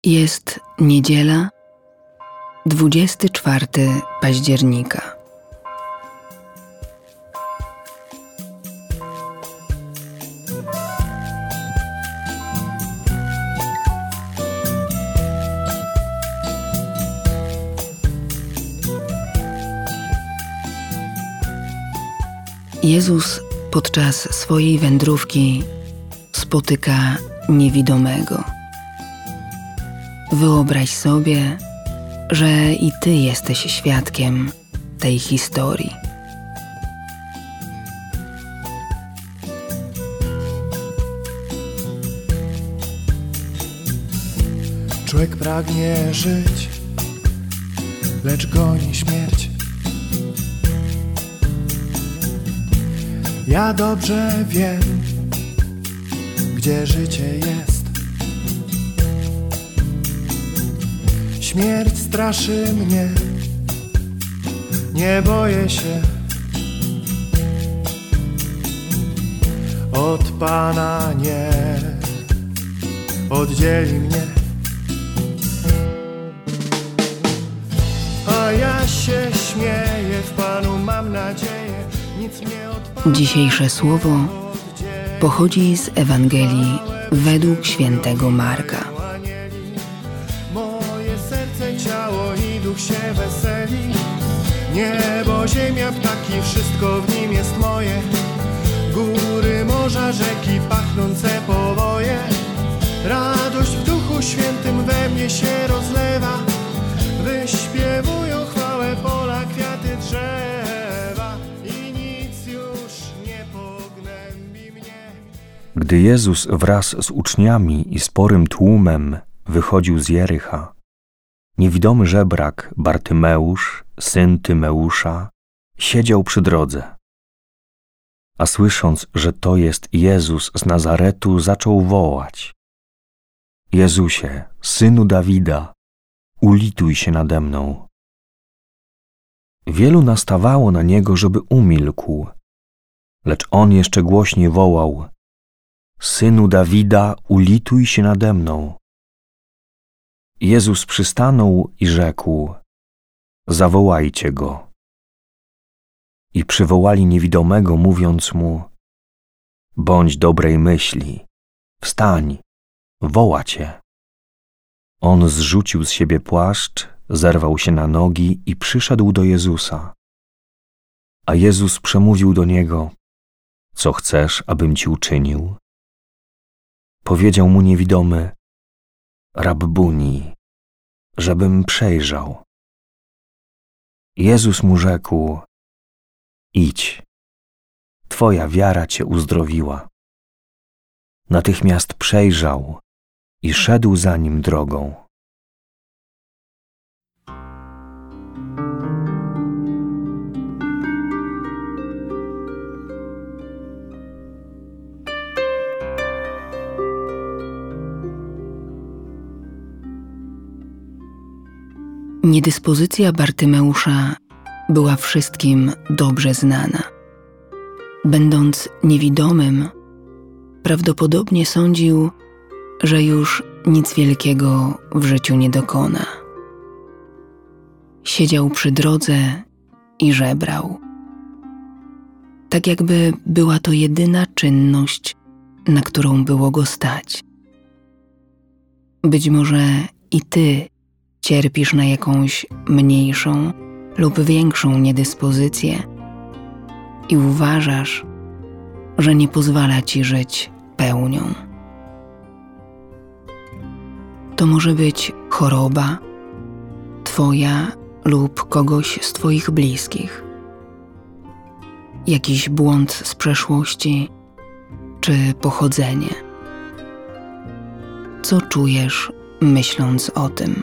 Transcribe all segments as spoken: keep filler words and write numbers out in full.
Jest niedziela, dwudziestego czwartego października. Jezus podczas swojej wędrówki spotyka niewidomego. Wyobraź sobie, że i ty jesteś świadkiem tej historii. Człowiek pragnie żyć, lecz goni śmierć. Ja dobrze wiem, gdzie życie jest. Śmierć straszy mnie, nie boję się. Od Pana nie oddzieli mnie. A ja się śmieję, w Panu mam nadzieję. Nic mnie od Pana. Dzisiejsze słowo pochodzi z Ewangelii według świętego Marka. Moje serce, ciało i duch się weseli. Niebo, ziemia, ptaki, wszystko w nim jest moje. Góry, morza, rzeki, pachnące powoje. Radość w Duchu Świętym we mnie się rozlewa. Wyśpiewują chwałę pola, kwiaty, drzewa. I nic już nie pognębi mnie. Gdy Jezus wraz z uczniami i sporym tłumem wychodził z Jericha, niewidomy żebrak Bartymeusz, syn Tymeusza, siedział przy drodze. A słysząc, że to jest Jezus z Nazaretu, zaczął wołać: Jezusie, synu Dawida, ulituj się nade mną. Wielu nastawało na niego, żeby umilkł, lecz on jeszcze głośniej wołał: Synu Dawida, ulituj się nade mną. Jezus przystanął i rzekł: Zawołajcie go. I przywołali niewidomego, mówiąc mu: Bądź dobrej myśli, wstań, woła cię. On zrzucił z siebie płaszcz, zerwał się na nogi i przyszedł do Jezusa. A Jezus przemówił do niego: Co chcesz, abym ci uczynił? Powiedział mu niewidomy: Rabbuni, żebym przejrzał. Jezus mu rzekł: Idź, twoja wiara cię uzdrowiła. Natychmiast przejrzał i szedł za nim drogą. Niedyspozycja Bartymeusza była wszystkim dobrze znana. Będąc niewidomym, prawdopodobnie sądził, że już nic wielkiego w życiu nie dokona. Siedział przy drodze i żebrał. Tak jakby była to jedyna czynność, na którą było go stać. Być może i ty cierpisz na jakąś mniejszą lub większą niedyspozycję i uważasz, że nie pozwala ci żyć pełnią. To może być choroba twoja lub kogoś z twoich bliskich, jakiś błąd z przeszłości czy pochodzenie. Co czujesz, myśląc o tym?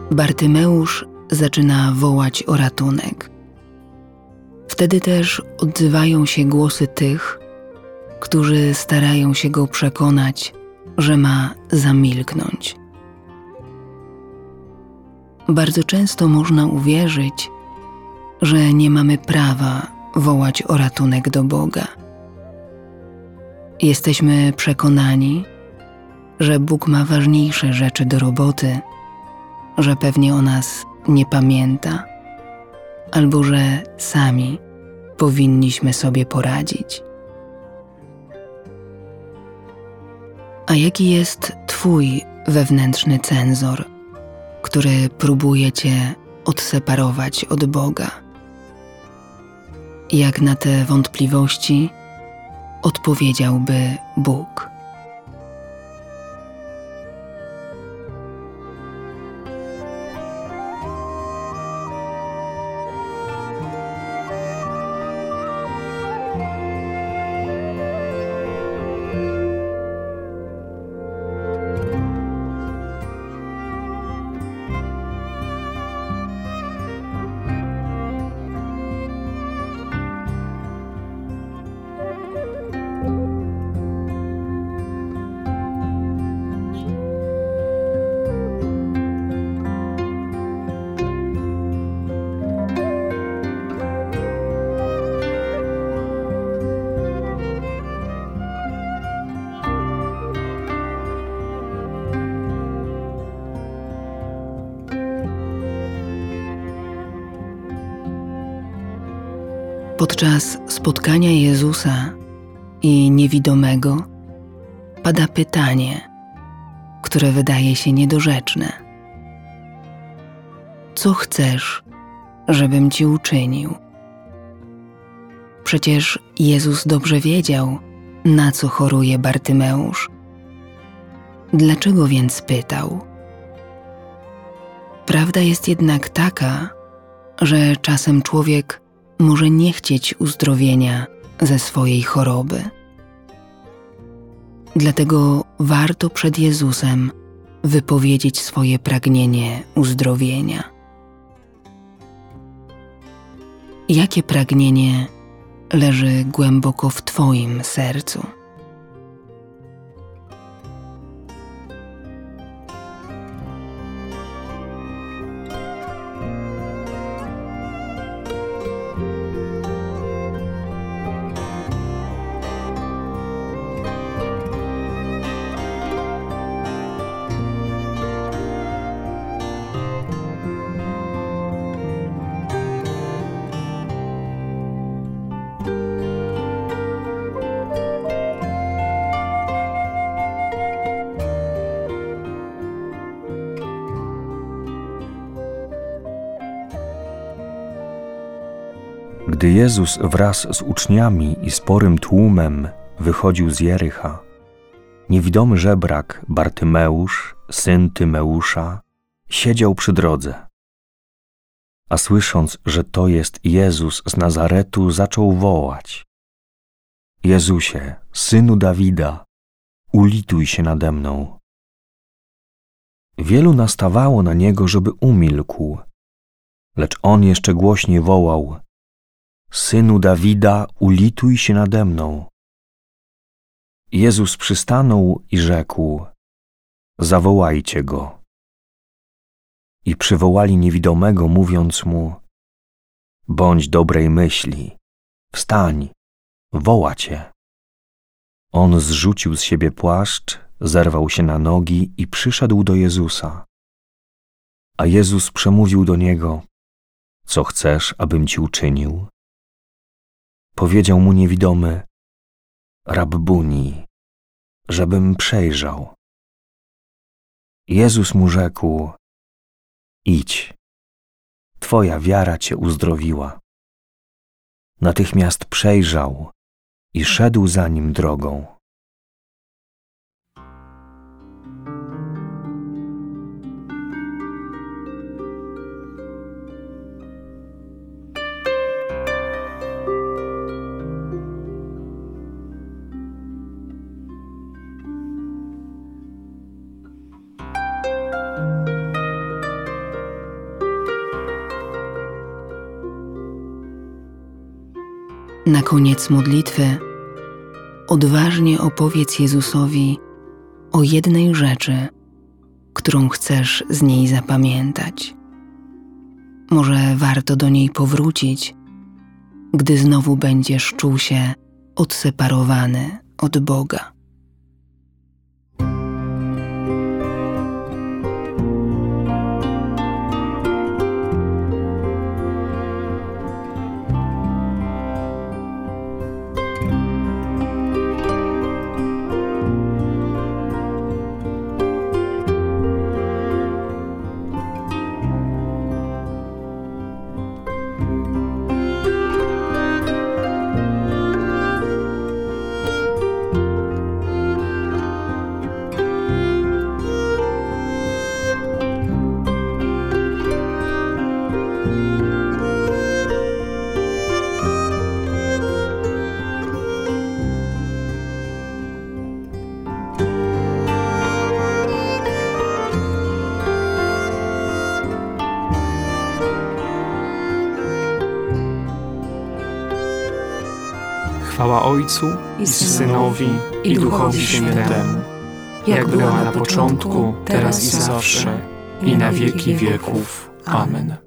Bartymeusz zaczyna wołać o ratunek. Wtedy też odzywają się głosy tych, którzy starają się go przekonać, że ma zamilknąć. Bardzo często można uwierzyć, że nie mamy prawa wołać o ratunek do Boga. Jesteśmy przekonani, że Bóg ma ważniejsze rzeczy do roboty, że pewnie o nas nie pamięta, albo że sami powinniśmy sobie poradzić. A jaki jest Twój wewnętrzny cenzor, który próbuje Cię odseparować od Boga? Jak na te wątpliwości odpowiedziałby Bóg? Podczas spotkania Jezusa i niewidomego pada pytanie, które wydaje się niedorzeczne. Co chcesz, żebym Ci uczynił? Przecież Jezus dobrze wiedział, na co choruje Bartymeusz. Dlaczego więc pytał? Prawda jest jednak taka, że czasem człowiek może nie chcieć uzdrowienia ze swojej choroby. Dlatego warto przed Jezusem wypowiedzieć swoje pragnienie uzdrowienia. Jakie pragnienie leży głęboko w Twoim sercu? Gdy Jezus wraz z uczniami i sporym tłumem wychodził z Jericha, niewidomy żebrak Bartymeusz, syn Tymeusza, siedział przy drodze. A słysząc, że to jest Jezus z Nazaretu, zaczął wołać: Jezusie, synu Dawida, ulituj się nade mną. Wielu nastawało na niego, żeby umilkł, lecz on jeszcze głośniej wołał: Synu Dawida, ulituj się nade mną. Jezus przystanął i rzekł: Zawołajcie go. I przywołali niewidomego, mówiąc mu: Bądź dobrej myśli, wstań, woła cię. On zrzucił z siebie płaszcz, zerwał się na nogi i przyszedł do Jezusa. A Jezus przemówił do niego: Co chcesz, abym ci uczynił? Powiedział mu niewidomy: Rabbuni, żebym przejrzał. Jezus mu rzekł: Idź, twoja wiara cię uzdrowiła. Natychmiast przejrzał i szedł za nim drogą. Na koniec modlitwy odważnie opowiedz Jezusowi o jednej rzeczy, którą chcesz z niej zapamiętać. Może warto do niej powrócić, gdy znowu będziesz czuł się odseparowany od Boga. Chwała Ojcu i Synowi i Duchowi Świętemu, jak była na początku, teraz i zawsze, i na wieki wieków. Amen.